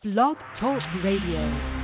Blog Talk Radio.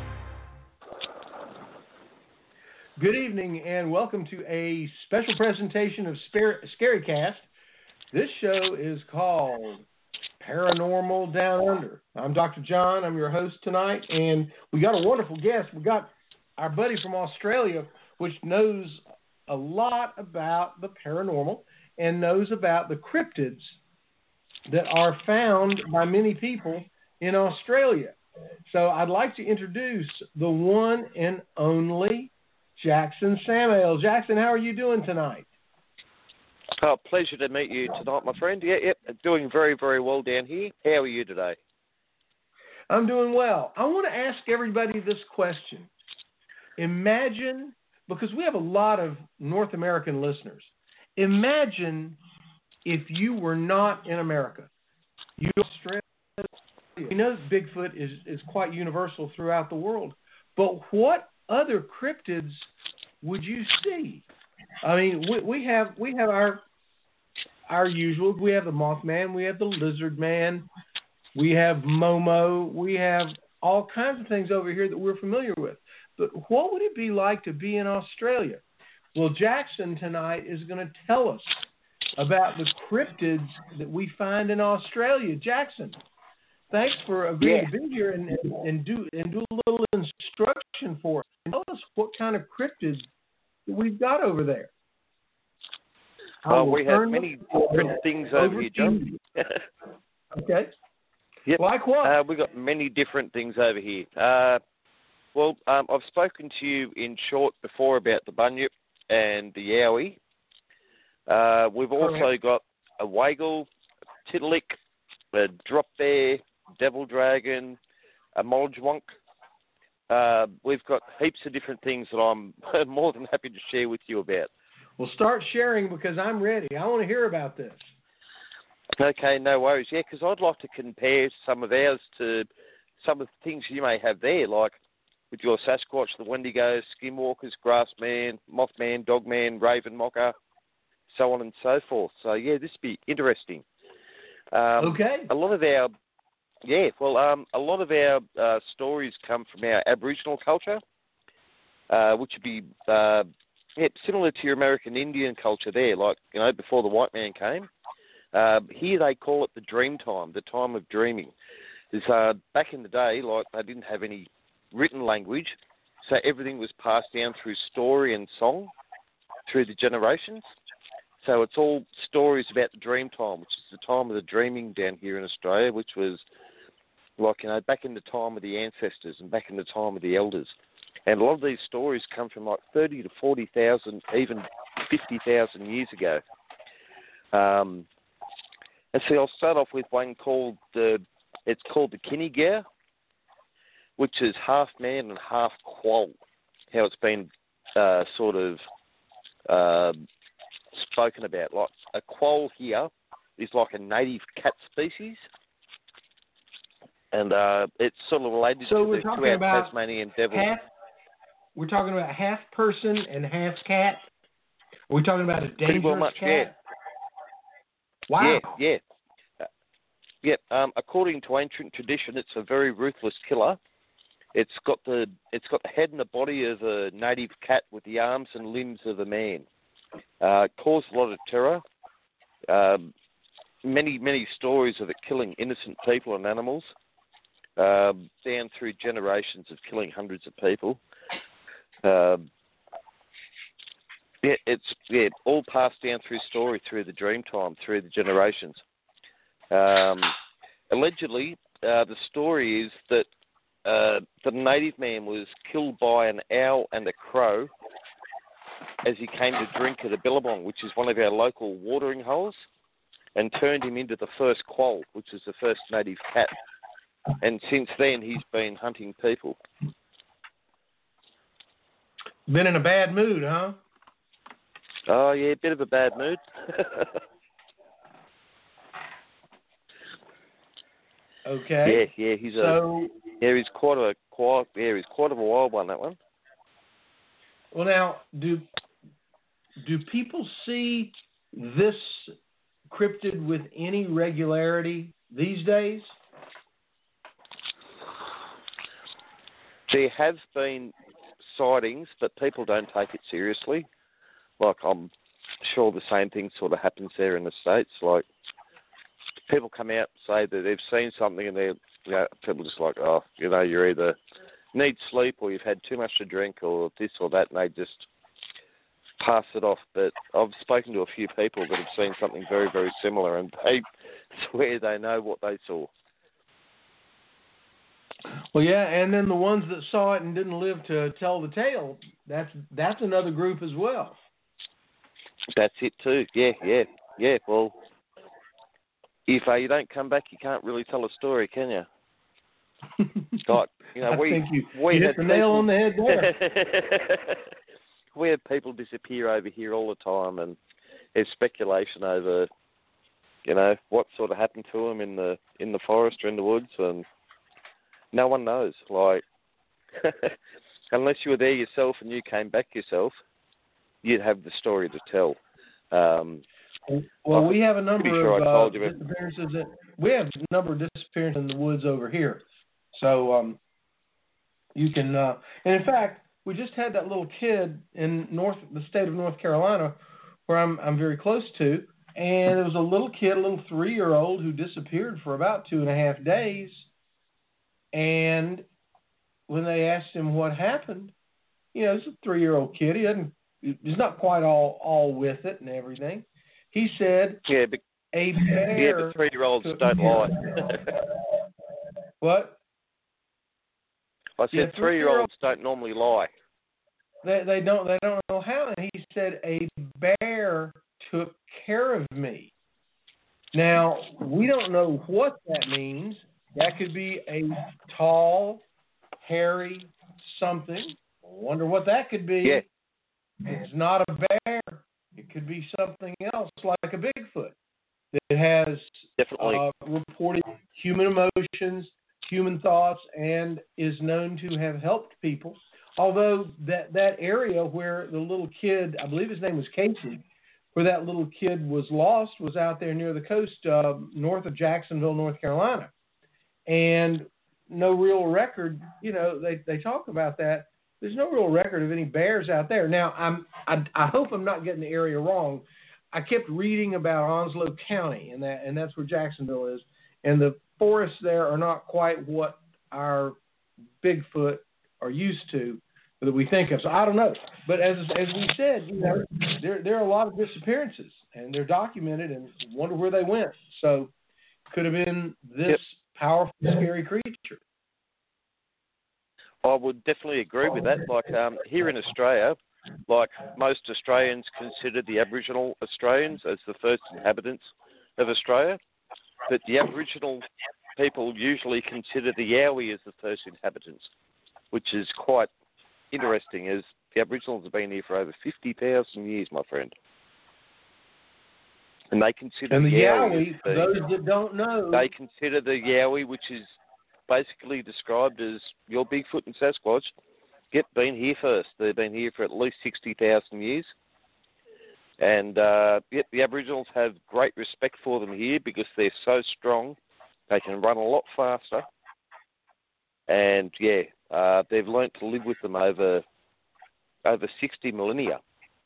Good evening and welcome to a special presentation of Scarycast. This show is called Paranormal Down Under. I'm Dr. John. I'm your host tonight, and we got a wonderful guest. We got our buddy from Australia, which knows a lot about the paranormal and knows about the cryptids that are found by many people in Australia. So I'd like to introduce the one and only Jackson Samael. Jackson, how are you doing tonight? Oh, pleasure to meet you tonight, my friend. Yep, doing very, very well down here. How are you today? I'm doing well. I want to ask everybody this question. Imagine, because we have a lot of North American listeners, imagine if you were not in America. You Australia. We know Bigfoot is quite universal throughout the world, but what other cryptids would you see? I mean, we have our usual. We have the Mothman, we have the Lizard Man, we have Momo, we have all kinds of things over here that we're familiar with. But what would it be like to be in Australia? Well, Jackson tonight is going to tell us about the cryptids that we find in Australia. Jackson, thanks for agreeing to be here and do a little instruction for us. Tell us what kind of cryptids we've got over there. We have many different things over here, John. Okay. Yep. Like what? We've got many different things over here. I've spoken to you in short before about the bunyip and the yowie. We've also got a waggle, a tiddalik, a drop bear, devil dragon, a molljwonk. We've got heaps of different things that I'm more than happy to share with you about. Well, start sharing because I'm ready. I want to hear about this. Okay, no worries. Yeah, because I'd like to compare some of ours to some of the things you may have there, like with your Sasquatch, the Wendigo, Skinwalkers, Grassman, Mothman, Dogman, Raven Mocker, so on and so forth. So, yeah, this would be interesting. Okay. A lot of our stories come from our Aboriginal culture, which would be similar to your American Indian culture there, like, before the white man came. Here they call it the dream time, the time of dreaming. Back in the day, like, they didn't have any written language, so everything was passed down through story and song through the generations. So it's all stories about the dream time, which is the time of the dreaming down here in Australia, which was like, back in the time of the ancestors and back in the time of the elders. And a lot of these stories come from like 30 to 40,000, even 50,000 years ago. And so I'll start off with one called the Kinnigar, which is half man and half quoll, how it's been spoken about. Like a quoll here is like a native cat species, and it's sort of related to our Tasmanian devil. We're talking about half person and half cat. Are we talking about a dangerous cat? Yeah. Wow. Yeah. According to ancient tradition, it's a very ruthless killer. It's got the head and the body of a native cat with the arms and limbs of a man. Caused a lot of terror. Many stories of it killing innocent people and animals, down through generations of killing hundreds of people. It's all passed down through story, through the dream time, through the generations. Allegedly, the story is that the native man was killed by an owl and a crow as he came to drink at a billabong, which is one of our local watering holes, and turned him into the first quoll, which is the first native cat. And since then, he's been hunting people. Been in a bad mood, huh? Oh, yeah, a bit of a bad mood. Okay. Yeah, he's quite of a wild one, that one. Well, now, do people see this cryptid with any regularity these days? There have been sightings, but people don't take it seriously. Like, I'm sure the same thing sort of happens there in the States. Like, people come out and say that they've seen something, and they're, people just like, oh, you're either need sleep or you've had too much to drink or this or that, and they just pass it off. But I've spoken to a few people that have seen something very, very similar, and they swear they know what they saw. Well, yeah, and then the ones that saw it and didn't live to tell the tale, that's another group as well. That's it too. Yeah. Well, if you don't come back, you can't really tell a story, can you? Like, I think you had hit the nail on the head there. We have people disappear over here all the time, and there's speculation over, what sort of happened to them in the forest or in the woods, and no one knows. Like, unless you were there yourself and you came back yourself, you'd have the story to tell. Well, we have a number of disappearances. We have a number of disappearances in the woods over here. So you can, and in fact, we just had that little kid in the state of North Carolina, where I'm very close to, and there was a little kid, a little 3-year-old, who disappeared for about 2.5 days. And when they asked him what happened, it's a 3-year-old kid. He's not quite all with it and everything. He said, "Yeah, but a bear." Yeah, but 3-year-olds don't lie. What? I said 3-year-olds don't normally lie. They don't know how. And he said a bear took care of me. Now, we don't know what that means. That could be a tall, hairy something. I wonder what that could be. Yeah. It's not a bear. It could be something else, like a Bigfoot, that has definitely reported human emotions, human thoughts, and is known to have helped people. Although that area where the little kid, I believe his name was Casey, where that little kid was lost, was out there near the coast north of Jacksonville, North Carolina. And no real record, they talk about that. There's no real record of any bears out there. Now, I hope I'm not getting the area wrong. I kept reading about Onslow County, and that's where Jacksonville is. And the forests there are not quite what our Bigfoot are used to, that we think of. So I don't know. But as we said, there are a lot of disappearances, and they're documented, and wonder where they went. So could have been this powerful, scary creature. I would definitely agree with that. Like, here in Australia, like, most Australians consider the Aboriginal Australians as the first inhabitants of Australia, but the Aboriginal people usually consider the Yowie as the first inhabitants, which is quite interesting, as the Aboriginals have been here for over 50,000 years, my friend. And they consider the Yowie, for those that don't know, they consider the Yowie, which is basically described as your Bigfoot and Sasquatch, been here first. They've been here for at least 60,000 years. And, the Aboriginals have great respect for them here because they're so strong. They can run a lot faster. And, they've learnt to live with them over 60 millennia.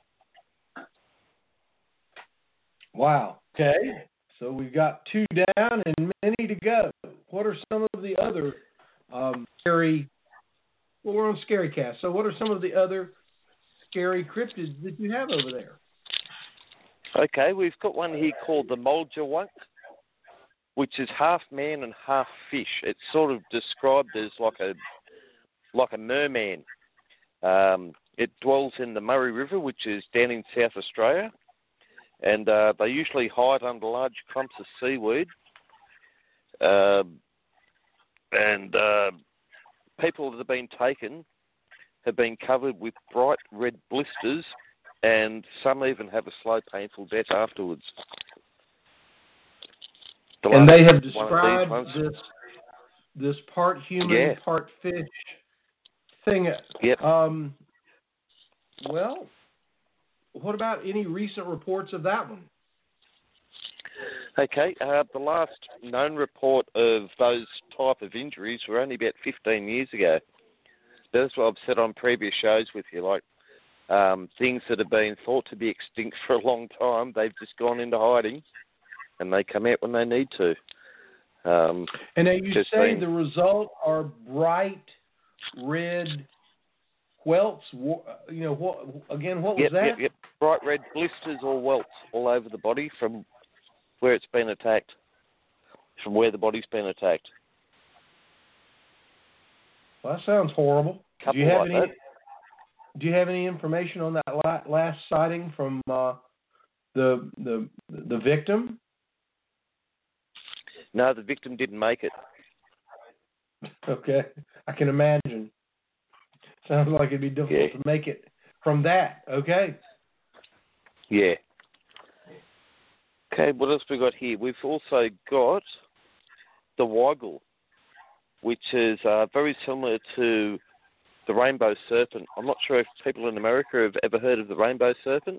Wow. Okay. So we've got 2 down and many to go. What are some of the other scary? Well, we're on Scary Cast. So what are some of the other scary cryptids that you have over there? Okay, we've got one here called the Moljawunk, which is half man and half fish. It's sort of described as like a merman. It dwells in the Murray River, which is down in South Australia. And they usually hide under large clumps of seaweed. And people that have been taken have been covered with bright red blisters, and some even have a slow, painful death afterwards. And they have described this part human, part fish thing. Yep. Well, what about any recent reports of that one? Okay, the last known report of those type of injuries were only about 15 years ago. That's what I've said on previous shows with you. Like things that have been thought to be extinct for a long time, they've just gone into hiding, and they come out when they need to. And now you say the result are bright red welts. You know what? Again, what was that? Yep. Bright red blisters or welts all over the body from where it's been attacked, from where the body's been attacked. Well, that sounds horrible. Do you have any information on that last sighting from the victim? No, the victim didn't make it. Okay, I can imagine. Sounds like it'd be difficult to make it from that. Okay. Yeah. Okay, what else we got here? We've also got the Weigel, which is very similar to the rainbow serpent. I'm not sure if people in America have ever heard of the rainbow serpent.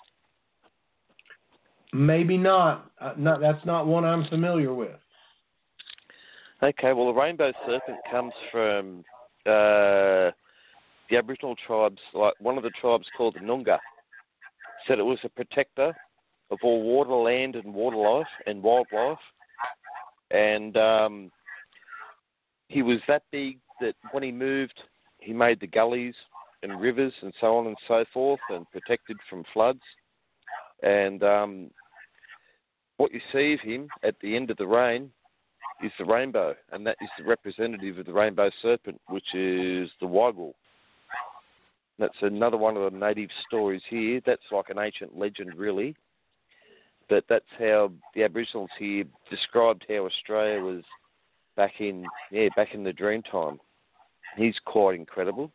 Maybe not. That's not one I'm familiar with. Okay, well, the rainbow serpent comes from the Aboriginal tribes, like one of the tribes called the Noongar. Said it was a protector of all water, land, and water life and wildlife. And he was that big that when he moved, he made the gullies and rivers and so on and so forth and protected from floods. And what you see of him at the end of the rain is the rainbow, and that is the representative of the rainbow serpent, which is the Weigel. That's another one of the native stories here. That's like an ancient legend, really. But that's how the Aboriginals here described how Australia was back in the dream time. He's quite incredible.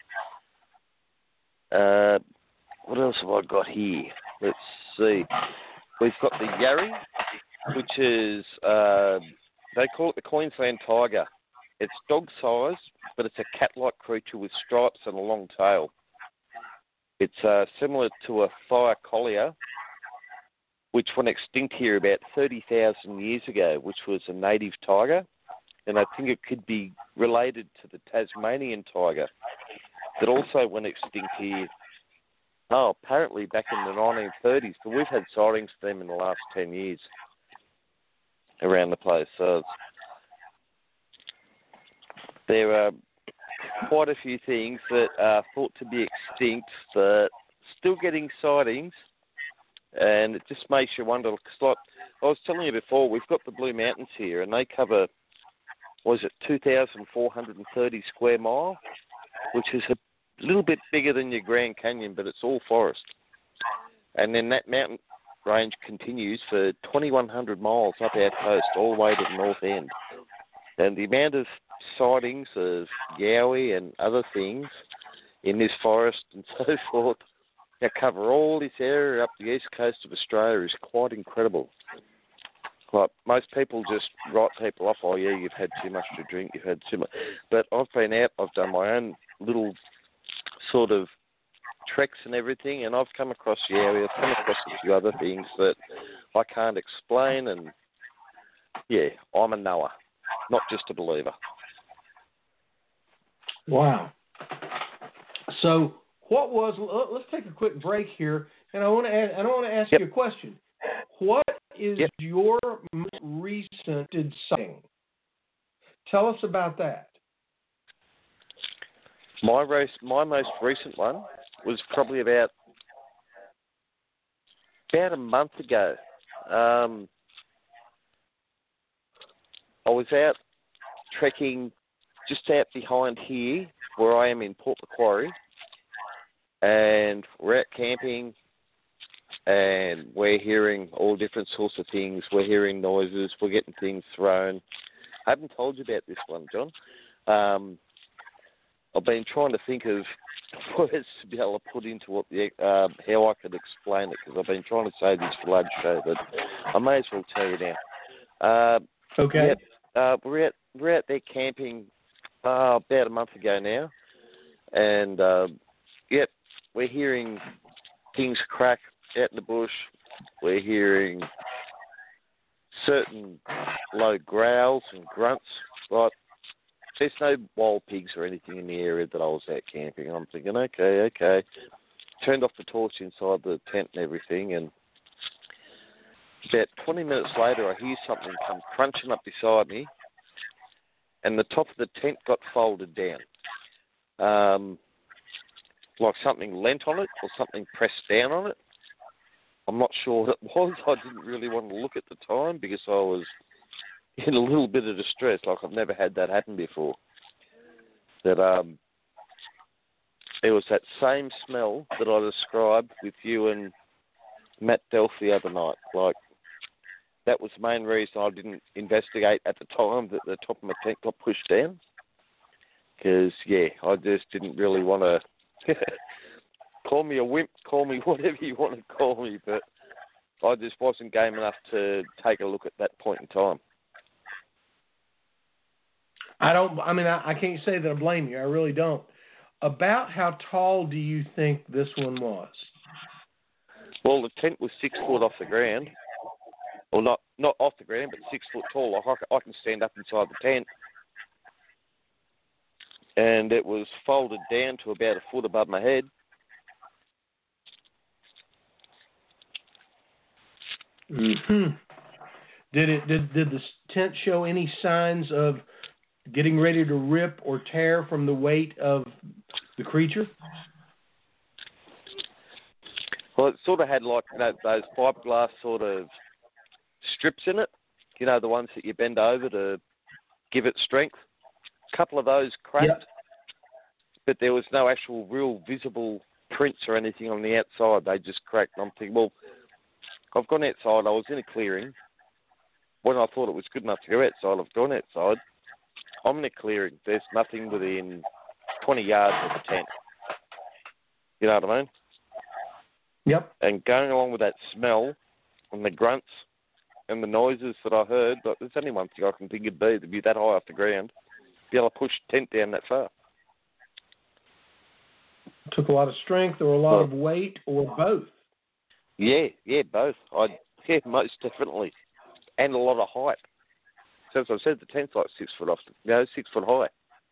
What else have I got here? Let's see. We've got the Yarri, which is, they call it the Queensland tiger. It's dog-sized, but it's a cat-like creature with stripes and a long tail. It's similar to a fire collier, which went extinct here about 30,000 years ago, which was a native tiger. And I think it could be related to the Tasmanian tiger that also went extinct here. Oh, apparently back in the 1930s, but we've had sightings of them in the last 10 years around the place. So there are quite a few things that are thought to be extinct, but still getting sightings, and it just makes you wonder. Cause like I was telling you before, we've got the Blue Mountains here, and they cover, 2,430 square mile, which is a little bit bigger than your Grand Canyon, but it's all forest. And then that mountain range continues for 2,100 miles up our coast, all the way to the north end. And the amount of sightings of yowie and other things in this forest and so forth that cover all this area up the east coast of Australia is quite incredible. Like, most people just write people off, oh yeah, you've had too much to drink, you've had too much. But I've been out, I've done my own little sort of treks and everything, and I've come across yowie, I've come across a few other things that I can't explain, and yeah, I'm a knower, not just a believer. Wow. So let's take a quick break here, and I want to ask you a question. What is your recent sighting? Tell us about that. My most recent one was probably about a month ago. I was out trekking just out behind here, where I am in Port Macquarie, and we're out camping, and we're hearing all different sorts of things. We're hearing noises. We're getting things thrown. I haven't told you about this one, John. I've been trying to think of words to be able to put into what how I could explain it, because I've been trying to say this for lunch show, but I may as well tell you now. Okay. We're out there camping about a month ago now, and we're hearing things crack out in the bush. We're hearing certain low growls and grunts, like there's no wild pigs or anything in the area that I was out camping. I'm thinking, okay. Turned off the torch inside the tent and everything, and about 20 minutes later, I hear something come crunching up beside me, and the top of the tent got folded down. Like something leant on it or something pressed down on it. I'm not sure what it was. I didn't really want to look at the time because I was in a little bit of distress. Like, I've never had that happen before. That it was that same smell that I described with you and Matt Delph the other night. Like, that was the main reason I didn't investigate at the time that the top of my tent got pushed down. Because, I just didn't really want to... Call me a wimp, call me whatever you want to call me, but I just wasn't game enough to take a look at that point in time. I can't say that I blame you. I really don't. About how tall do you think this one was? Well, the tent was 6 foot off the ground. Well, not off the ground, but 6 foot tall. Like, I can stand up inside the tent. And it was folded down to about a foot above my head. Mm-hmm. Did the tent show any signs of getting ready to rip or tear from the weight of the creature? Well, it sort of had like those fiberglass sort of strips in it. You know, the ones that you bend over to give it strength. A couple of those cracked, but there was no actual real visible prints or anything on the outside. They just cracked. And I'm thinking, well, I've gone outside. I was in a clearing. When I thought it was good enough to go outside, I've gone outside. I'm in a clearing. There's nothing within 20 yards of the tent. You know what I mean? Yep. And going along with that smell and the grunts and the noises that I heard, but there's only one thing I can think it'd be to be that high off the ground, be able to push the tent down that far. Took a lot of strength or a lot of weight or both? Yeah, both. Most definitely. And a lot of height. So as I said, the tent's like 6 foot off, 6 foot high.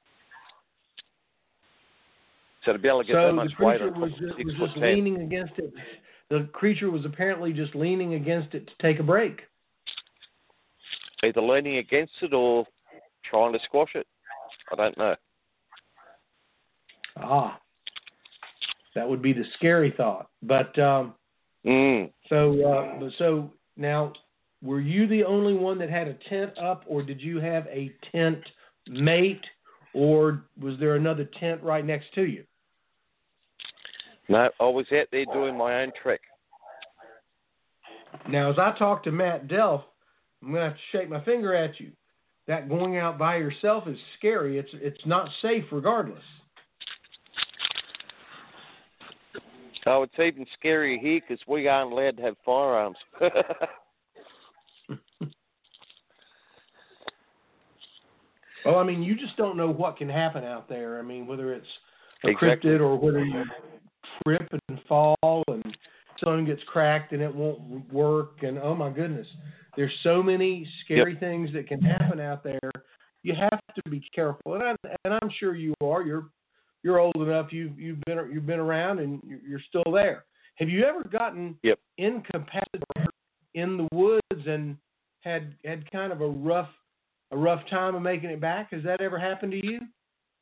So to be able to get that much weight on top of 6 foot tent. Leaning against it. The creature was apparently just leaning against it to take a break. Either leaning against it or trying to squash it. I don't know. That would be the scary thought. But so now, were you the only one that had a tent up, or did you have a tent mate, or was there another tent right next to you? No, I was out there doing my own trek. Now, as I talk to Matt Delph, I'm going to have to shake my finger at you. That going out by yourself is scary. It's not safe regardless. Oh, it's even scarier here because we aren't allowed to have firearms. Well, I mean, you just don't know what can happen out there. I mean, whether it's a cryptid or whether you trip and fall and something gets cracked and it won't work. And, oh, my goodness, there's so many scary things that can happen out there. You have to be careful. And I'm sure you are. You're old enough. You've been around and you're still there. Have you ever gotten incapacitated in the woods and had kind of a rough time of making it back? Has that ever happened to you?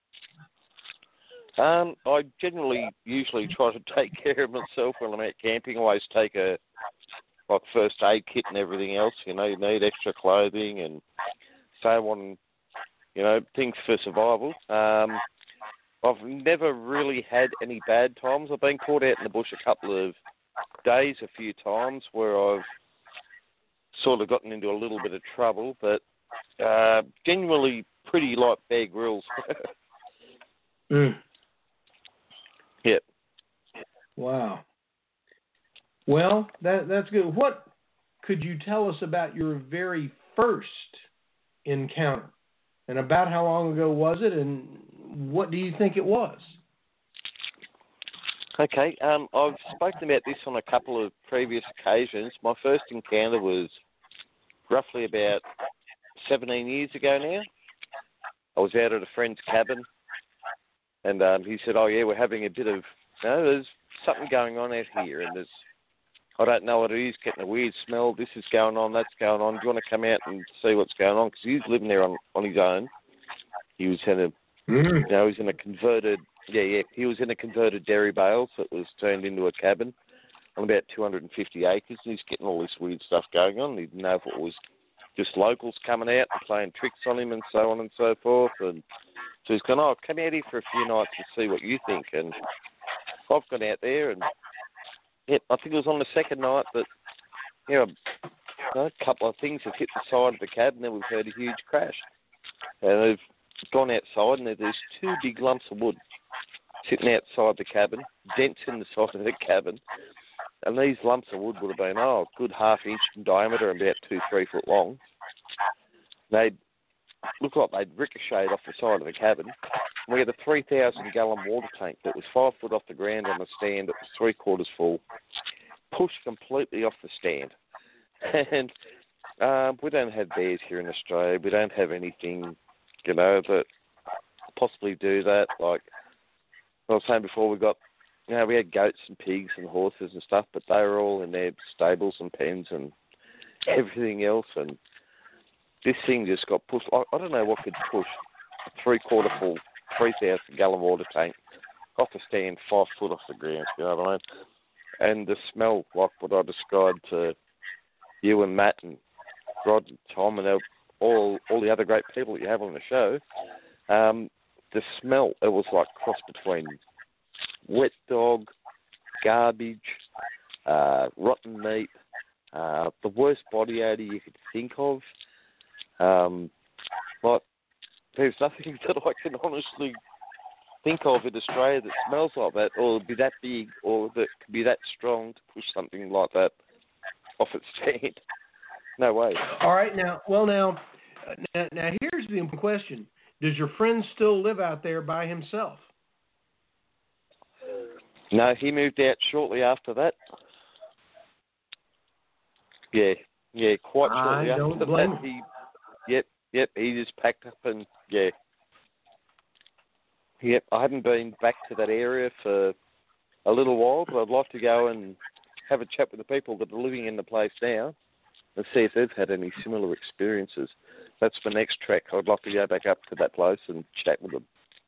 I usually try to take care of myself when I'm out camping. I always take a first aid kit and everything else. You know, you need extra clothing and so on. You know, things for survival. I've never really had any bad times. I've been caught out in the bush a couple of days a few times where I've sort of gotten into a little bit of trouble, but genuinely pretty like Bear Grylls. Yep. Wow. Well, that's good. What could you tell us about your very first encounter? And about how long ago was it, and what do you think it was? Okay, I've spoken about this on a couple of previous occasions. My first encounter was roughly about 17 years ago I was out at a friend's cabin, and he said, "Oh yeah, we're having a bit of, there's something going on out here, and I don't know what it is, getting a weird smell. This is going on, that's going on. Do you want to come out and see what's going on?" Because he's living there on his own. He was in a, he was in a converted, he was in a converted dairy bale that was turned into a cabin on about 250 acres, and he's getting all this weird stuff going on. He didn't know if it was just locals coming out and playing tricks on him and so on and so forth. And so he's gone, come out here for a few nights and see what you think. And I've gone out there, and I think it was on the second night that, a couple of things have hit the side of the cabin, and we've heard a huge crash. And they've gone outside, and there's two big lumps of wood sitting outside the cabin, dents in the side of the cabin. And these lumps of wood would have been, a good half-inch in diameter and about 2-3 foot long. They'd look like they'd ricocheted off the side of the cabin. And we had a 3,000-gallon water tank that was 5 foot off the ground on the stand. It was 3/4 full, pushed completely off the stand. And we don't have bears here in Australia. We don't have anything, that possibly do that. Like I was saying before, we had goats and pigs and horses and stuff, but they were all in their stables and pens and everything else. And this thing just got pushed. I don't know what could push a 3/4 full, 3,000-gallon water tank off the stand 5 foot off the ground, you know what I mean? And the smell, like what I described to you and Matt and Rod and Tom and all the other great people that you have on the show, the smell, it was like cross between wet dog, garbage, rotten meat, the worst body odour you could think of. There's nothing that I can honestly think of in Australia that smells like that, or be that big, or that could be that strong to push something like that off its stand. No way. All right, now here's the important question. Does your friend still live out there by himself? No, he moved out shortly after that. Yeah, quite shortly after that. He just packed up and, I haven't been back to that area for a little while, but I'd like to go and have a chat with the people that are living in the place now and see if they've had any similar experiences. That's the next track. I'd like to go back up to that place and chat with them.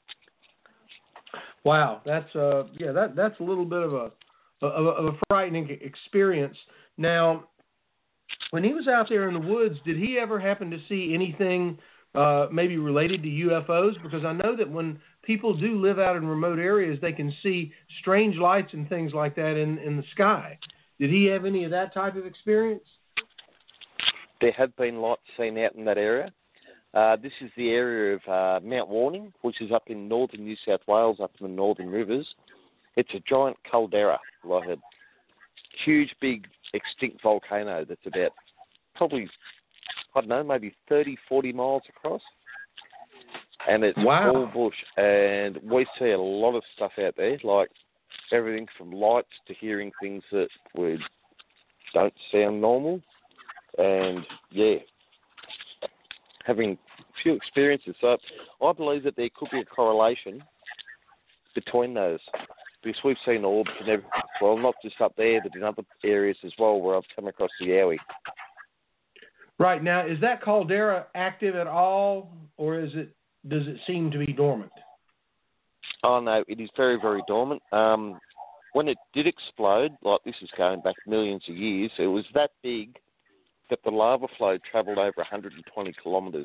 Wow, that's that's a little bit of a frightening experience. Now, when he was out there in the woods, did he ever happen to see anything maybe related to UFOs? Because I know that when people do live out in remote areas, they can see strange lights and things like that in the sky. Did he have any of that type of experience? There have been lights seen out in that area. This is the area of Mount Warning, which is up in northern New South Wales, up in the Northern Rivers. It's a giant caldera, like a huge, big, extinct volcano that's about probably, maybe 30, 40 miles across. And it's all bush. And we see a lot of stuff out there, like everything from lights to hearing things that don't sound normal. And, having a few experiences. So I believe that there could be a correlation between those, because we've seen orbs and everything. Well, not just up there, but in other areas as well where I've come across the Yowie. Right. Now, is that caldera active at all, or does it seem to be dormant? Oh, no, it is very, very dormant. When it did explode, like this is going back millions of years, it was that big that the lava flow travelled over 120 kilometres.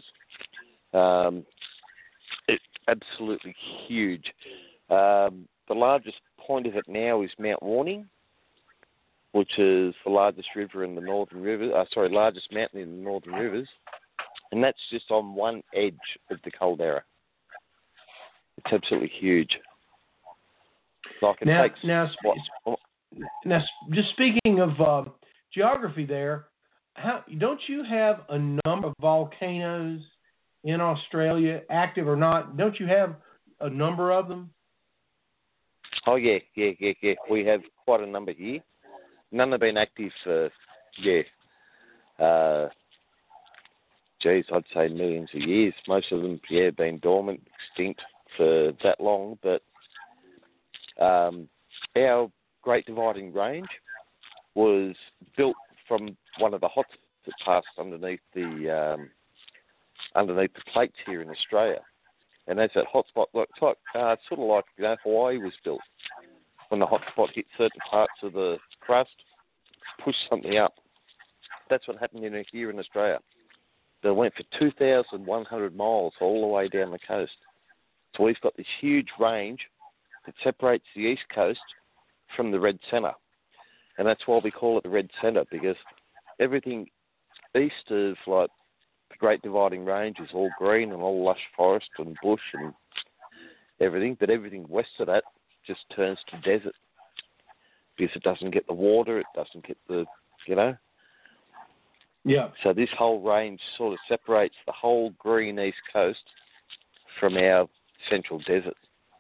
It's absolutely huge. The largest point of it now is Mount Warning, which is the largest river in the Northern Rivers. Largest mountain in the Northern Rivers, and that's just on one edge of the caldera. It's absolutely huge. Like just speaking of geography there, don't you have a number of volcanoes in Australia, active or not? Don't you have a number of them? Oh, yeah. We have quite a number here. None have been active for, geez, I'd say millions of years. Most of them, been dormant, extinct for that long. But our Great Dividing Range was built from one of the hotspots that passed underneath the plates here in Australia. And as that hotspot, sort of like Hawaii was built. When the hotspot hit certain parts of the crust, pushed something up. That's what happened here in Australia. They went for 2,100 miles all the way down the coast. So we've got this huge range that separates the east coast from the red centre. And that's why we call it the red centre, because everything east of like the Great Dividing Range is all green and all lush forest and bush and everything, but everything west of that just turns to desert because it doesn't get the water, it doesn't get the, Yeah. So this whole range sort of separates the whole green east coast from our central desert.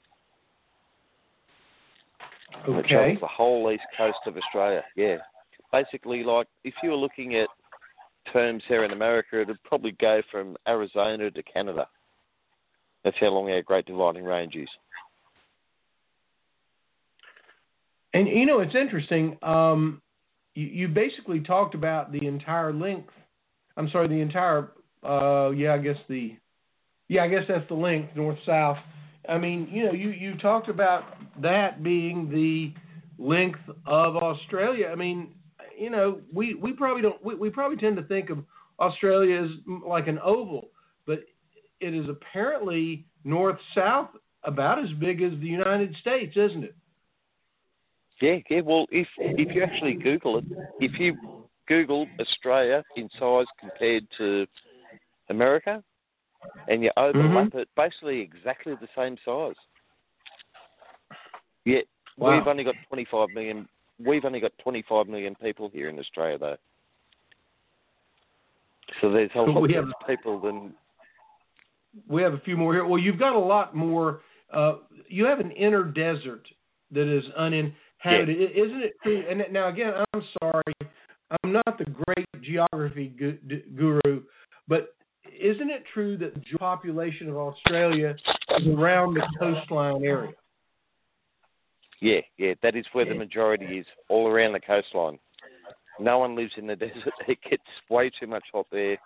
Okay. It covers the whole east coast of Australia, yeah. Basically, like, if you were looking at terms here in America, it would probably go from Arizona to Canada. That's how long our Great Dividing Range is. And, it's interesting. You basically talked about the entire length. I'm sorry, the entire, I guess that's the length, north-south. I mean, you talked about that being the length of Australia. I mean, we probably don't, we probably tend to think of Australia as like an oval, but it is apparently north-south about as big as the United States, isn't it? Yeah. Well, if you actually Google it, if you Google Australia in size compared to America, and you overlap it, basically exactly the same size. Yet we've only got 25 million. We've only got 25 million people here in Australia, though. So there's a lot more people than. We have a few more here. Well, you've got a lot more. You have an inner desert that is uninhabited. Yeah. Isn't it true? And now, again, I'm sorry, I'm not the great geography guru, but isn't it true that the population of Australia is around the coastline area? Yeah, that is where the majority is, all around the coastline. No one lives in the desert. It gets way too much hot there.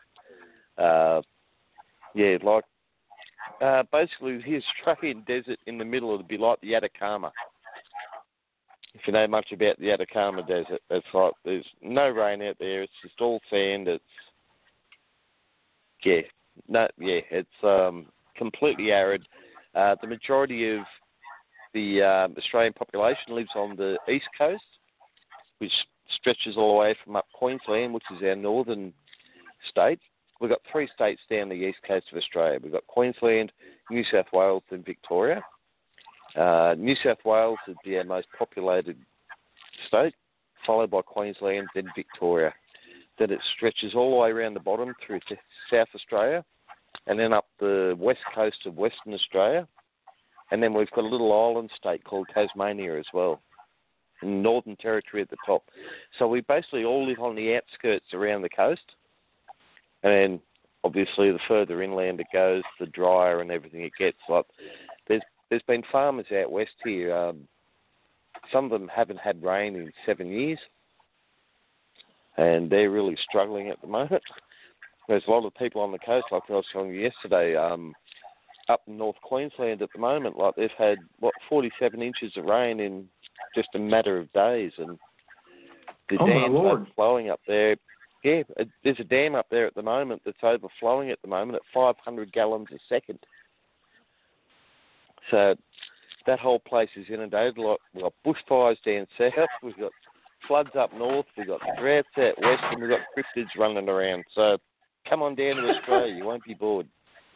Basically the Australian desert in the middle would be like the Atacama. If you know much about the Atacama Desert, it's like there's no rain out there. It's just all sand. It's completely arid. The majority of the Australian population lives on the east coast, which stretches all the way from up Queensland, which is our northern state. We've got 3 states down the east coast of Australia. We've got Queensland, New South Wales, and Victoria. New South Wales would be our most populated state, followed by Queensland, then Victoria. Then it stretches all the way around the bottom through to South Australia, and then up the west coast of Western Australia. And then we've got a little island state called Tasmania as well, and Northern Territory at the top. So we basically all live on the outskirts around the coast. And then, obviously, the further inland it goes, the drier and everything it gets. Like, there's been farmers out west here. Some of them haven't had rain in 7 years, and they're really struggling at the moment. There's a lot of people on the coast, like I was telling you yesterday, up in North Queensland at the moment. Like, they've had 47 inches of rain in just a matter of days, and the dams are flowing up there. Yeah, there's a dam up there at the moment that's overflowing at the moment at 500 gallons a second. So that whole place is inundated. Like, we've got bushfires down south, we've got floods up north, we've got droughts out west, and we've got cryptids running around. So come on down to Australia, you won't be bored.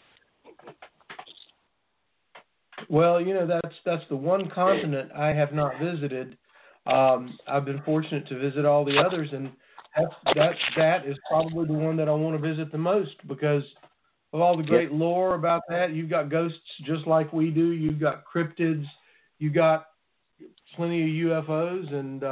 Well, that's the one continent I have not visited. I've been fortunate to visit all the others, and that is probably the one that I want to visit the most because of all the great lore about that. You've got ghosts just like we do. You've got cryptids. You've got plenty of UFOs, and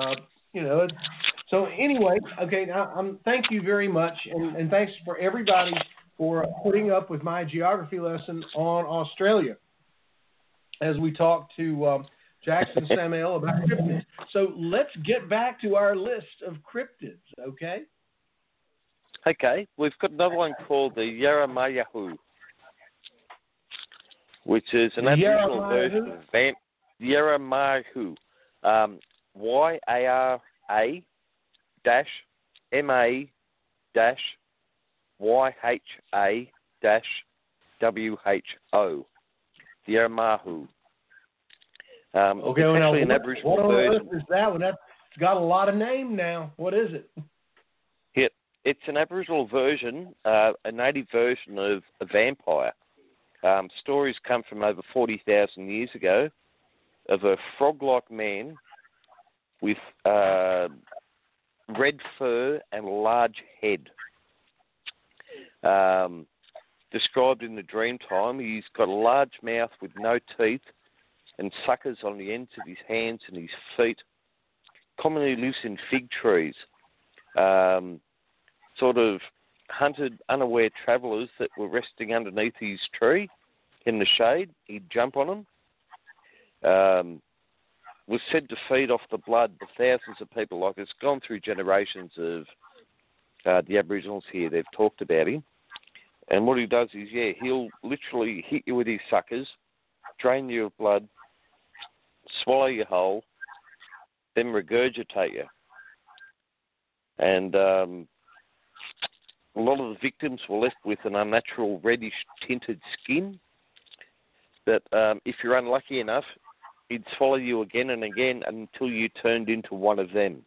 So anyway, okay. Now, thank you very much, and thanks for everybody for putting up with my geography lesson on Australia as we talk to Jackson Samael about cryptids. So let's get back to our list of cryptids, okay? Okay, we've got another one called the Yaramayahu, which is an Aboriginal version of Yaramayahu. YARA-MA-YHA-WHO. The Yaramahu. Okay, it's well, actually now, an Aboriginal what version. on earth is that one? That's got a lot of name now. What is it? Yep, it's an Aboriginal version, a native version of a vampire. Stories come from over 40,000 years ago of a frog-like man with red fur and a large head. Described in the dream time, he's got a large mouth with no teeth and suckers on the ends of his hands and his feet. Commonly lives in fig trees. Sort of hunted unaware travellers that were resting underneath his tree in the shade. He'd jump on them. Was said to feed off the blood of thousands of people. Like, it's gone through generations of the Aboriginals here. They've talked about him. And what he does is, he'll literally hit you with his suckers, drain you of blood, swallow you whole, then regurgitate you. And a lot of the victims were left with an unnatural reddish tinted skin. But if you're unlucky enough, he'd swallow you again and again until you turned into one of them.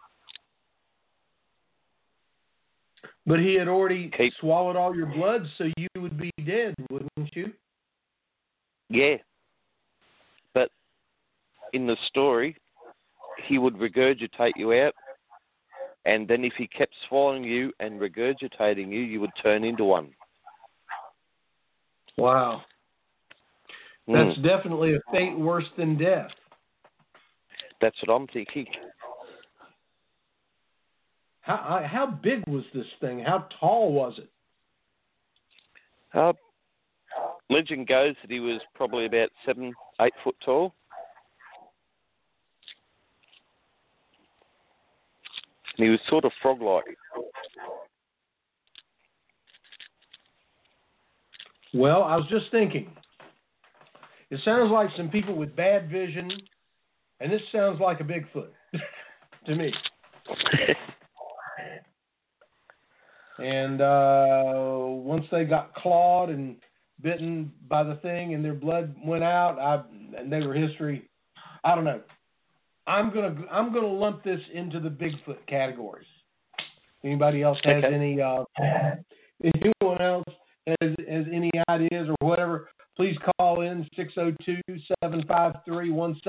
But he had already swallowed all your blood, so you would be dead, wouldn't you? Yeah. But in the story, he would regurgitate you out, and then if he kept swallowing you and regurgitating you, you would turn into one. Wow. That's definitely a fate worse than death. That's what I'm thinking. How big was this thing? How tall was it? Legend goes that he was probably about 7-8 foot tall. And he was sort of frog-like. Well, I was just thinking. It sounds like some people with bad vision, and this sounds like a Bigfoot to me. And once they got clawed and bitten by the thing and their blood went out, and they were history. I don't know. I'm gonna lump this into the Bigfoot category. Anybody else has any? Anyone else has any ideas or whatever? Please call in 602-753-1738.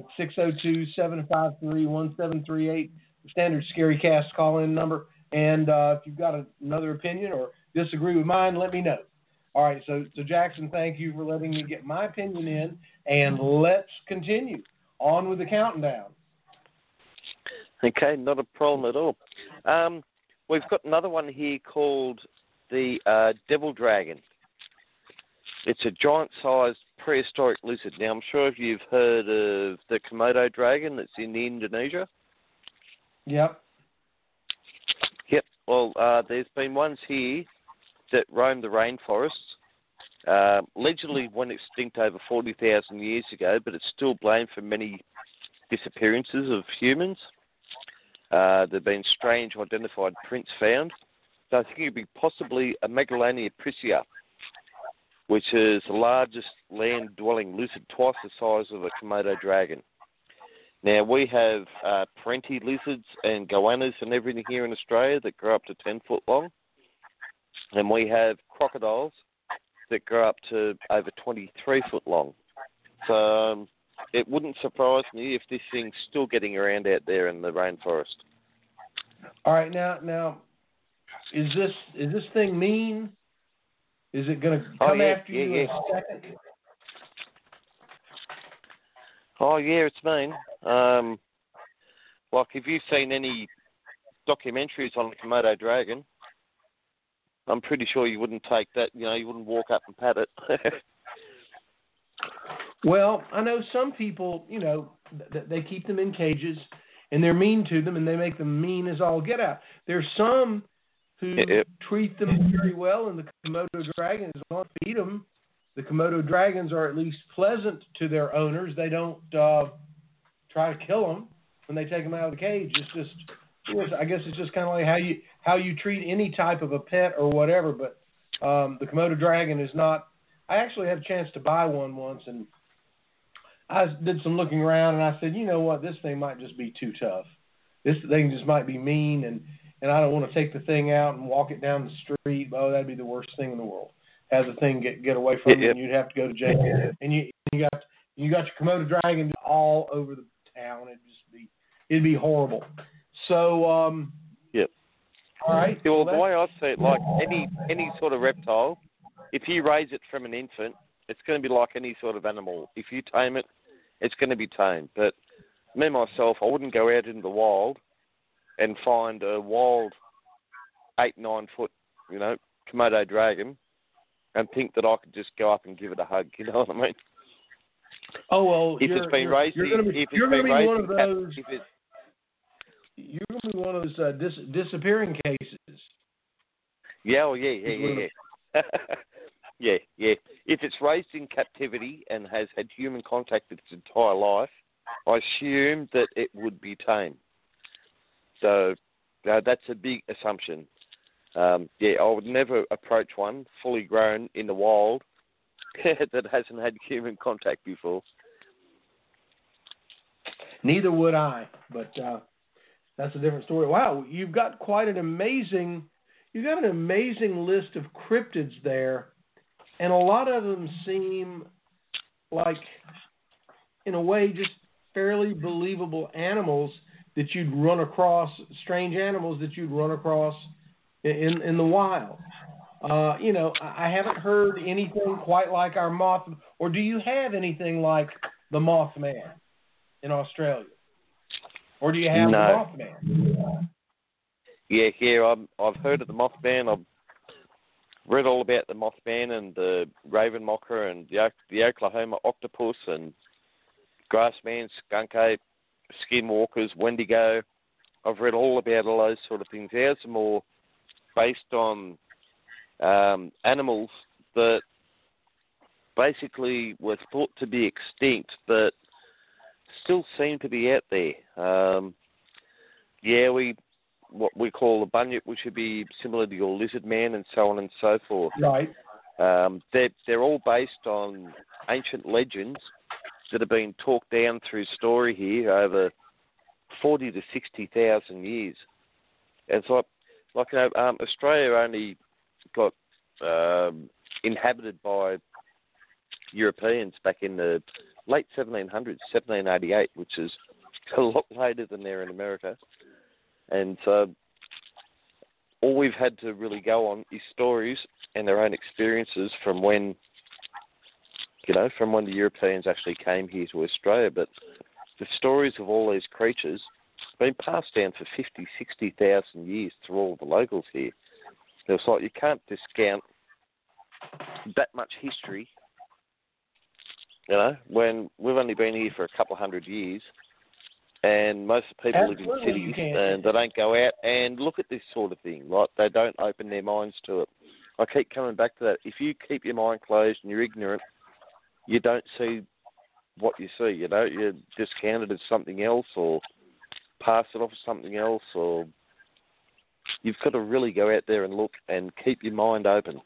602-753-1738. The standard Scary Cast call-in number. And if you've got another opinion or disagree with mine, let me know. All right, so Jackson, thank you for letting me get my opinion in, and let's continue on with the countdown. Okay, not a problem at all. We've got another one here called the devil dragon. It's a giant-sized prehistoric lizard. Now, I'm sure if you've heard of the Komodo dragon that's in Indonesia. Yep. Well, there's been ones here that roam the rainforests. Allegedly went extinct over 40,000 years ago, but it's still blamed for many disappearances of humans. There have been strange identified prints found. So I think it would be possibly a Megalania priscia, which is the largest land-dwelling lizard, twice the size of a Komodo dragon. Now, we have parenti lizards and goannas and everything here in Australia that grow up to 10 foot long. And we have crocodiles that grow up to over 23 foot long. So it wouldn't surprise me if this thing's still getting around out there in the rainforest. All right, now, is this thing mean? Is it going to come after you in a second? Oh, yeah, it's mean. Like, if you've seen any documentaries on the Komodo dragon, I'm pretty sure you wouldn't take that. You wouldn't walk up and pat it. Well, I know some people, they keep them in cages and they're mean to them and they make them mean as all get out. There's some who treat them very well, and the Komodo dragons don't feed them. The Komodo dragons are at least pleasant to their owners. They don't try to kill them when they take them out of the cage. It's just, I guess it's just kind of like how you treat any type of a pet or whatever. But the Komodo dragon is not. I actually had a chance to buy one once, and I did some looking around, and I said, you know what, this thing might just be too tough. This thing just might be mean, and I don't want to take the thing out and walk it down the street. Oh, that'd be the worst thing in the world. Have the thing get away from you, and you'd have to go to jail. And you got your Komodo dragon all over the town. It'd be horrible. So yep. All right. Well, the way I see it, like any sort of reptile, if you raise it from an infant, it's going to be like any sort of animal. If you tame it, it's going to be tamed. But me, myself, I wouldn't go out into the wild and find a wild 8-9 foot, Komodo dragon and think that I could just go up and give it a hug. You know what I mean? Oh, well, if it's been raised, you're going to be one of those. You're going to be one of those disappearing cases. Yeah, well, yeah. Yeah. If it's raised in captivity and has had human contact its entire life, I assume that it would be tame. So that's a big assumption. I would never approach one fully grown in the wild that hasn't had human contact before. Neither would I, but that's a different story. Wow, you've got an amazing list of cryptids there, and a lot of them seem like, in a way, just fairly believable animals that you'd run across, strange animals that you'd run across in the wild. I haven't heard anything quite like our moth, or do you have anything like the Mothman in Australia? Or do you have the Mothman? Yeah, I've heard of the Mothman. I've read all about the Mothman and the Raven Mocker and the Oklahoma octopus and grassman, skunk ape, skinwalkers, Wendigo. I've read all about all those sort of things. Ours are more based on animals that basically were thought to be extinct, but still seem to be out there. What we call the bunyip, which would be similar to your lizard man, and so on and so forth. Right. They're all based on ancient legends that have been talked down through story here over 40 to 60,000 years. And so, Australia only got inhabited by Europeans back in the late 1700s, 1788, which is a lot later than there in America. And so all we've had to really go on is stories and their own experiences from when the Europeans actually came here to Australia. But the stories of all these creatures have been passed down for 50, 60,000 years through all the locals here. It's like you can't discount that much history, when we've only been here for a couple of hundred years. And most of the people live in cities, and they don't go out and look at this sort of thing. Like, they don't open their minds to it. I keep coming back to that. If you keep your mind closed and you're ignorant, you don't see what you see. You discount it as something else, or pass it off as something else, or you've got to really go out there and look and keep your mind open.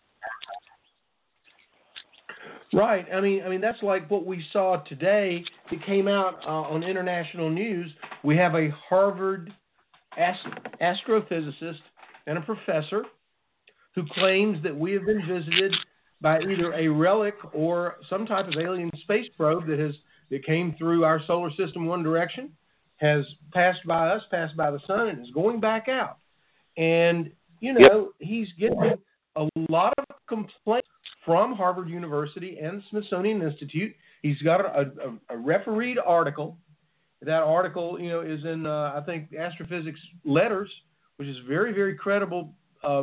Right. I mean, that's like what we saw today. It came out on international news. We have a Harvard astrophysicist and a professor who claims that we have been visited by either a relic or some type of alien space probe that came through our solar system one direction, has passed by us, passed by the sun, and is going back out. And, he's getting a lot of complaints from Harvard University and the Smithsonian Institute. He's got a refereed article. That article, is in, I think, Astrophysics Letters, which is very, very credible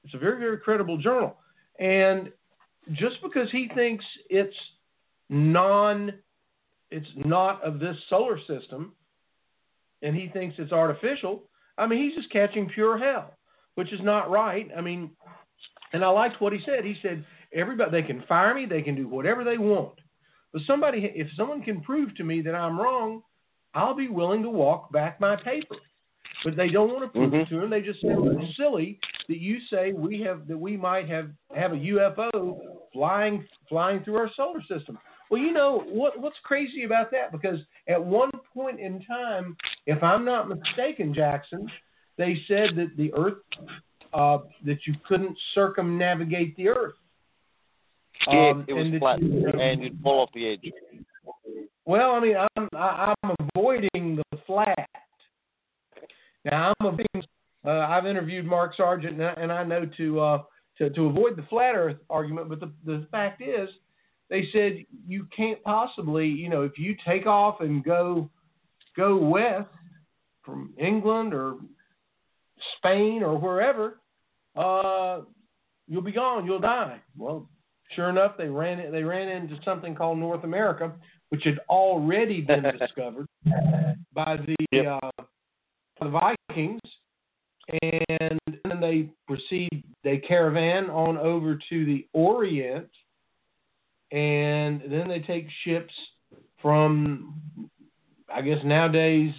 It's a very, very credible journal. And just because he thinks it's not of this solar system, and he thinks it's artificial, I mean, he's just catching pure hell, which is not right. I mean, and I liked what he said. He said, everybody, they can fire me, they can do whatever they want. But if someone can prove to me that I'm wrong, I'll be willing to walk back my paper. But they don't want to prove it to him. They just say, well, it's silly that you say we might have a UFO flying through our solar system. Well, you know what's crazy about that? Because at one point in time, if I'm not mistaken, Jackson, they said that the Earth, that you couldn't circumnavigate the Earth. Yeah, it was flat, and you'd fall off the edge. Well, I mean, I'm avoiding the flat. Now, I've interviewed Mark Sargent, and I know to avoid the flat Earth argument. But the fact is, they said you can't possibly, if you take off and go west from England or Spain or wherever, you'll be gone. You'll die. Well, sure enough, they ran into something called North America, which had already been discovered by the Vikings, and then they caravan on over to the Orient, and then they take ships from, I guess nowadays,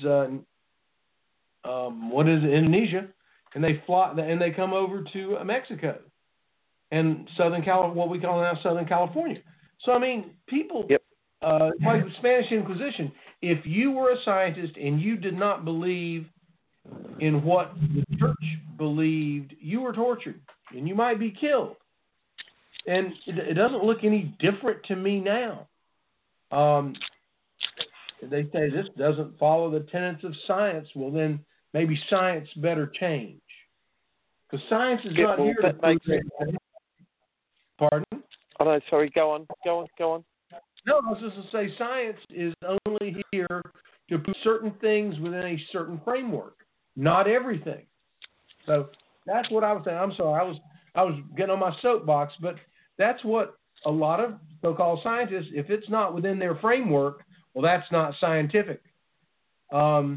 Indonesia, and they fly, and they come over to Mexico and what we call now Southern California. So I mean, people, like the Spanish Inquisition, if you were a scientist and you did not believe in what the church believed, you were tortured and you might be killed. And it doesn't look any different to me now. They say this doesn't follow the tenets of science. Well, then maybe science better change. Because science is not here to prove it. Pardon? Oh, no, sorry. Go on. No, I was just to say science is only here to prove certain things within a certain framework, not everything. So that's what I was saying. I'm sorry, I was getting on my soapbox, but that's what a lot of so-called scientists, if it's not within their framework, well, that's not scientific. It's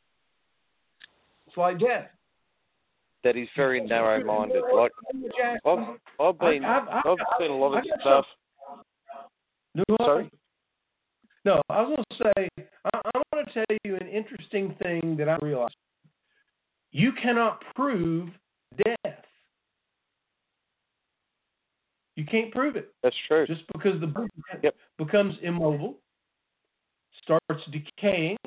like death. That is very narrow-minded. Like I've seen a lot of stuff. Sorry? No, I was going to say, I'm going to tell you an interesting thing that I realized. You cannot prove death. You can't prove it. That's true. Just because the body becomes immobile, starts decaying,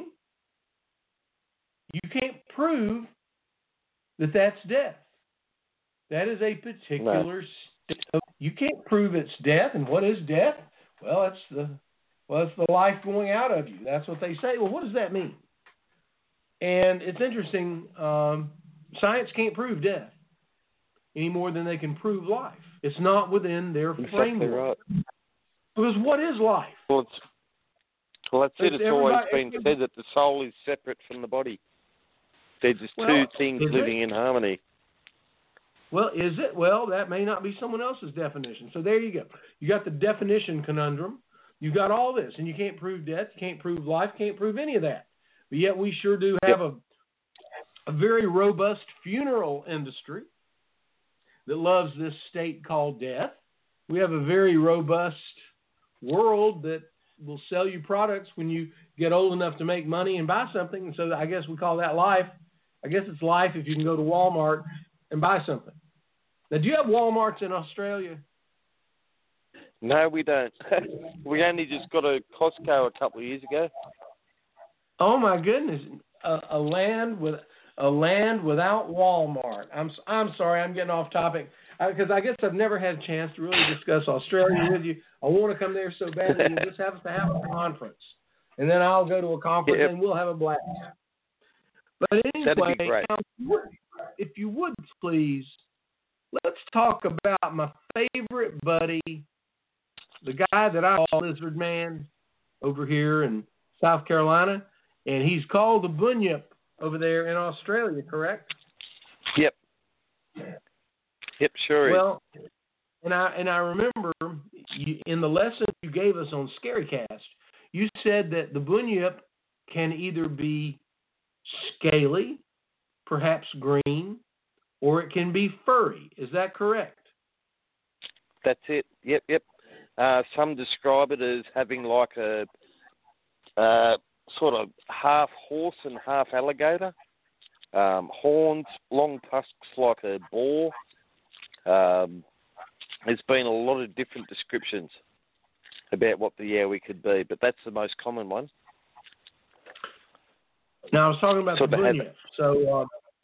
you can't prove that that's death. That is a particular state. You can't prove it's death. And what is death? Well, it's the life going out of you. That's what they say. Well, what does that mean? And it's interesting. Science can't prove death any more than they can prove life. It's not within their framework. Right. Because what is life? Well, that's it. It's always been said that the soul is separate from the body. They're just two things living in harmony. Well, is it? Well, that may not be someone else's definition. So there you go. You got the definition conundrum. You got all this, and you can't prove death, you can't prove life, can't prove any of that. But yet we sure do have a very robust funeral industry that loves this state called death. We have a very robust world that will sell you products when you get old enough to make money and buy something. And so I guess we call that life. I guess it's life if you can go to Walmart and buy something. Now, do you have Walmarts in Australia? No, we don't. We only just got a Costco a couple of years ago. Oh my goodness! A land without Walmart. I'm sorry, I'm getting off topic because I guess I've never had a chance to really discuss Australia with you. I want to come there so badly. We'll just have to have a conference, and then I'll go to a conference and we'll have a blast. But anyway, if you would please, let's talk about my favorite buddy, the guy that I call Lizard Man over here in South Carolina, and he's called the Bunyip over there in Australia, correct? Yep. Yep, sure is. Well, and I remember in the lesson you gave us on Scarycast, you said that the bunyip can either be scaly, perhaps green, or it can be furry. Is that correct? That's it. Yep. Some describe it as having like a sort of half horse and half alligator. Horns, long tusks like a boar. There's been a lot of different descriptions about what the yowie could be, but that's the most common one. Now, I was talking about the bunyip. So,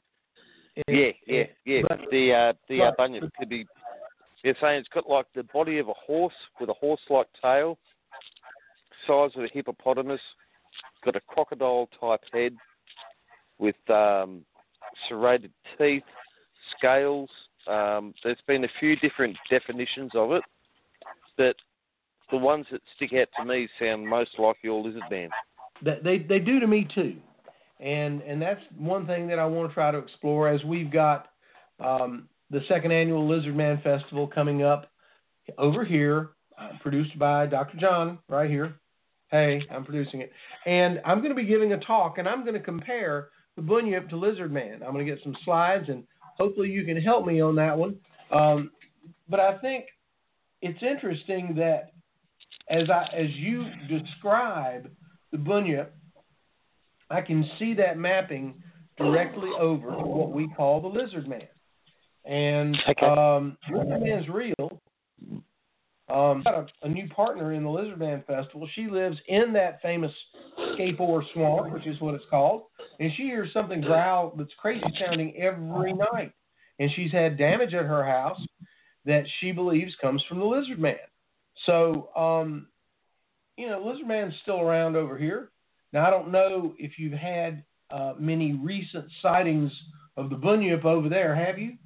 the bunyip could be. You're saying it's got like the body of a horse with a horse-like tail, size of a hippopotamus, got a crocodile-type head with serrated teeth, scales. There's been a few different definitions of it, but the ones that stick out to me sound most like your lizard man. They do to me too, and that's one thing that I want to try to explore as we've got the second annual Lizard Man Festival coming up over here, produced by Dr. John right here. Hey, I'm producing it, and I'm going to be giving a talk, and I'm going to compare the bunyip to lizard man. I'm going to get some slides, and hopefully you can help me on that one. But I think it's interesting that as you describe the bunyip, I can see that mapping directly over to what we call the lizard man. And Lizard Man's real. Got a new partner in the Lizard Man Festival. She lives in that famous Scapor Swamp, which is what it's called, and she hears something growl that's crazy sounding every night. And she's had damage at her house that she believes comes from the Lizard Man. So, Lizard Man's still around over here. Now, I don't know if you've had many recent sightings of the bunyip over there, have you?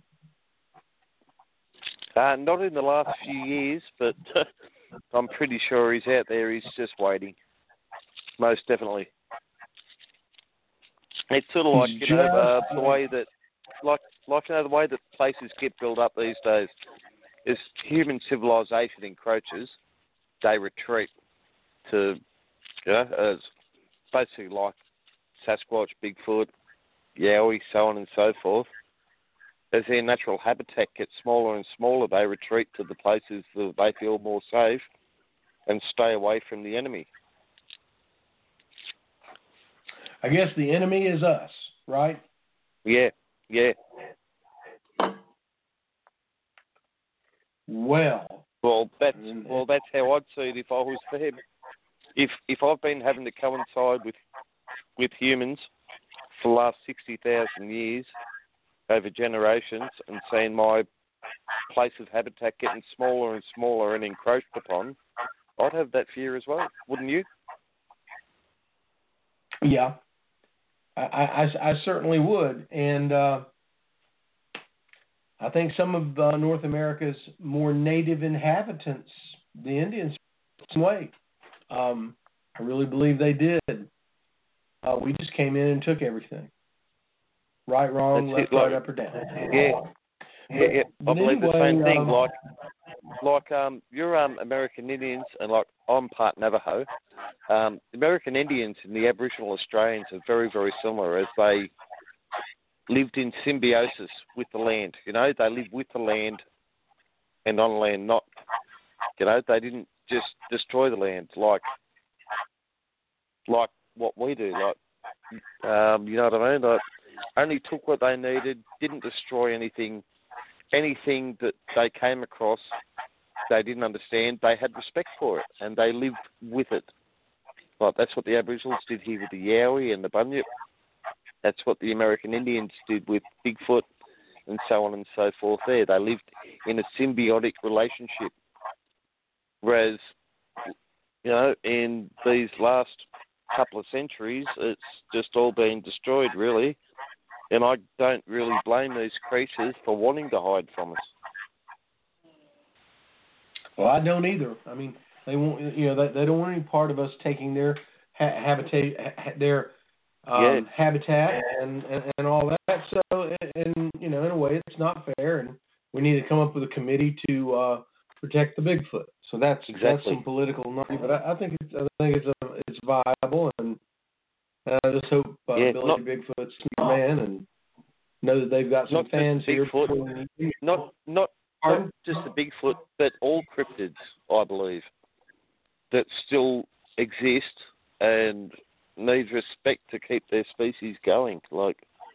Not in the last few years, but I'm pretty sure he's out there. He's just waiting. Most definitely. It's sort of like, the way that, the way that places get built up these days. As human civilization encroaches, they retreat to, as basically like Sasquatch, Bigfoot, Yowie, so on and so forth. As their natural habitat gets smaller and smaller, they retreat to the places that they feel more safe and stay away from the enemy. I guess the enemy is us, right? Yeah. Well, that's how I'd see it if I was them. If I've been having to coincide with humans for the last 60,000 years, over generations, and seeing my place of habitat getting smaller and smaller and encroached upon, I'd have that fear as well, wouldn't you? Yeah, I certainly would. And I think some of North America's more native inhabitants, the Indians, some way. I really believe they did. We just came in and took everything. Right, wrong, left, right, up, or down. Yeah. I believe the same thing. You're American Indians, and I'm part Navajo. American Indians and the Aboriginal Australians are very, very similar, as they lived in symbiosis with the land. They live with the land and on land, not. They didn't just destroy the land like what we do. You know what I mean? Only took what they needed, didn't destroy anything that they came across they didn't understand. They had respect for it, and they lived with it. That's what the Aboriginals did here with the Yowie and the bunyip. That's what the American Indians did with Bigfoot and so on and so forth there. They lived in a symbiotic relationship. Whereas, in these last couple of centuries, it's just all been destroyed, really. And I don't really blame these creatures for wanting to hide from us. Well, I don't either. I mean, they won't. They don't want any part of us taking their habitat, habitat, and all that. So, in a way, it's not fair. And we need to come up with a committee to protect the Bigfoot. So that's some political knowledge, but I think it's viable, and I just hope Billy Bigfoot's a man and know that they've got some fans here. Not just the Bigfoot, but all cryptids, I believe, that still exist and need respect to keep their species going. Like,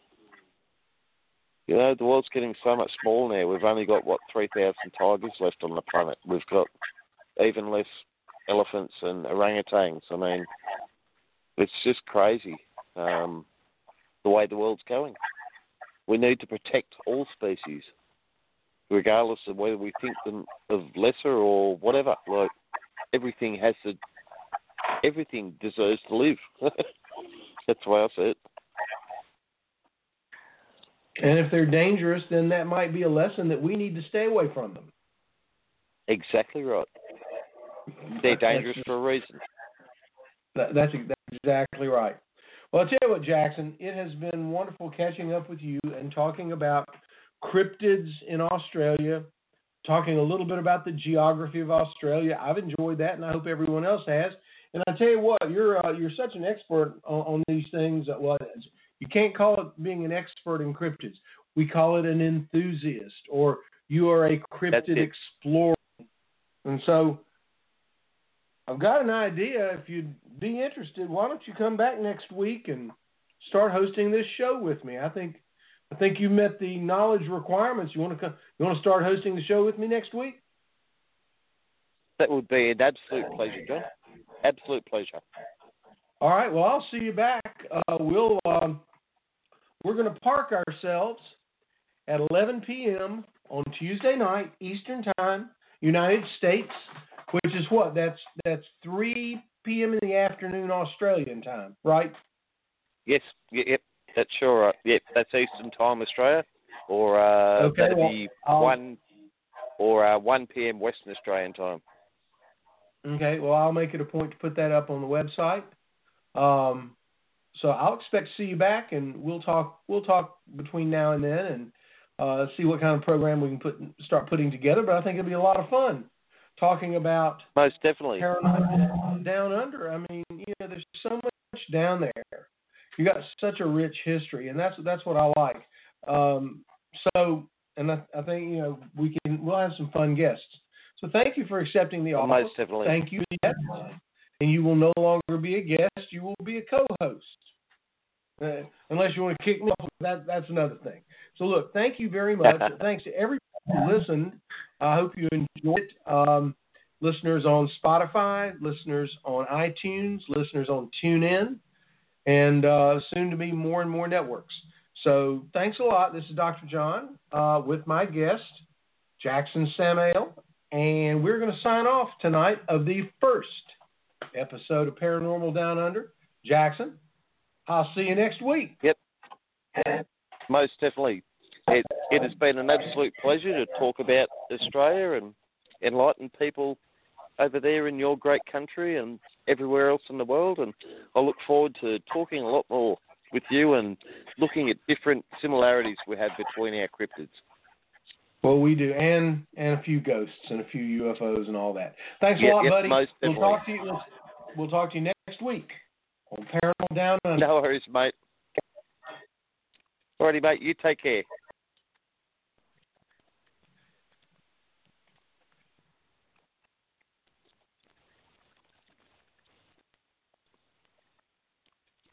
you know, the world's getting so much smaller now. We've only got, 3,000 tigers left on the planet. We've got even less elephants and orangutans. I mean, it's just crazy the way the world's going. We need to protect all species, regardless of whether we think them of lesser or whatever. Like, everything deserves to live. That's the way I see it. And if they're dangerous, then that might be a lesson that we need to stay away from them. Exactly right. They're dangerous for a reason. That's exactly right. Well, I'll tell you what, Jackson, it has been wonderful catching up with you and talking about cryptids in Australia, talking a little bit about the geography of Australia. I've enjoyed that, and I hope everyone else has. And I tell you what, you're such an expert on these things. Well, you can't call it being an expert in cryptids. We call it an enthusiast, or you are a cryptid explorer. And so I've got an idea. If you'd be interested, why don't you come back next week and start hosting this show with me? I think you met the knowledge requirements. You want to start hosting the show with me next week? That would be an absolute pleasure, John. Absolute pleasure. All right. Well, I'll see you back. We're going to park ourselves at 11 p.m. on Tuesday night, Eastern Time, United States, which is what? That's 3 p.m. in the afternoon Australian time, right? Yes. Yep. That's sure. Yep. That's Eastern Time, Australia, or that'd be 1 p.m. Western Australian time. Okay. Well, I'll make it a point to put that up on the website. So I'll expect to see you back, and we'll talk between now and then, and see what kind of program we can start putting together. But I think it'll be a lot of fun talking about most definitely paranormal down under. I mean, there's so much down there. You got such a rich history, and that's what I like. And I think we'll have some fun guests. So thank you for accepting the offer. Most definitely. Thank you, yes. And you will no longer be a guest; you will be a co-host. Unless you want to kick me off, that's another thing. So look, thank you very much. Thanks to everybody who listened. I hope you enjoyed it. Listeners on Spotify, listeners on iTunes, listeners on TuneIn, and soon to be more and more networks. So thanks a lot. This is Dr. John with my guest, Jackson Samael, and we're going to sign off tonight of the first episode of Paranormal Down Under. Jackson, I'll see you next week. Yep. Most definitely. It has been an absolute pleasure to talk about Australia and enlighten people over there in your great country and everywhere else in the world. And I look forward to talking a lot more with you and looking at different similarities we have between our cryptids. Well, we do, and a few ghosts and a few UFOs and all that. Thanks a lot, buddy. Most definitely. We'll talk to you next week on Paranormal Down Under. No worries, mate. Alrighty, mate. You take care.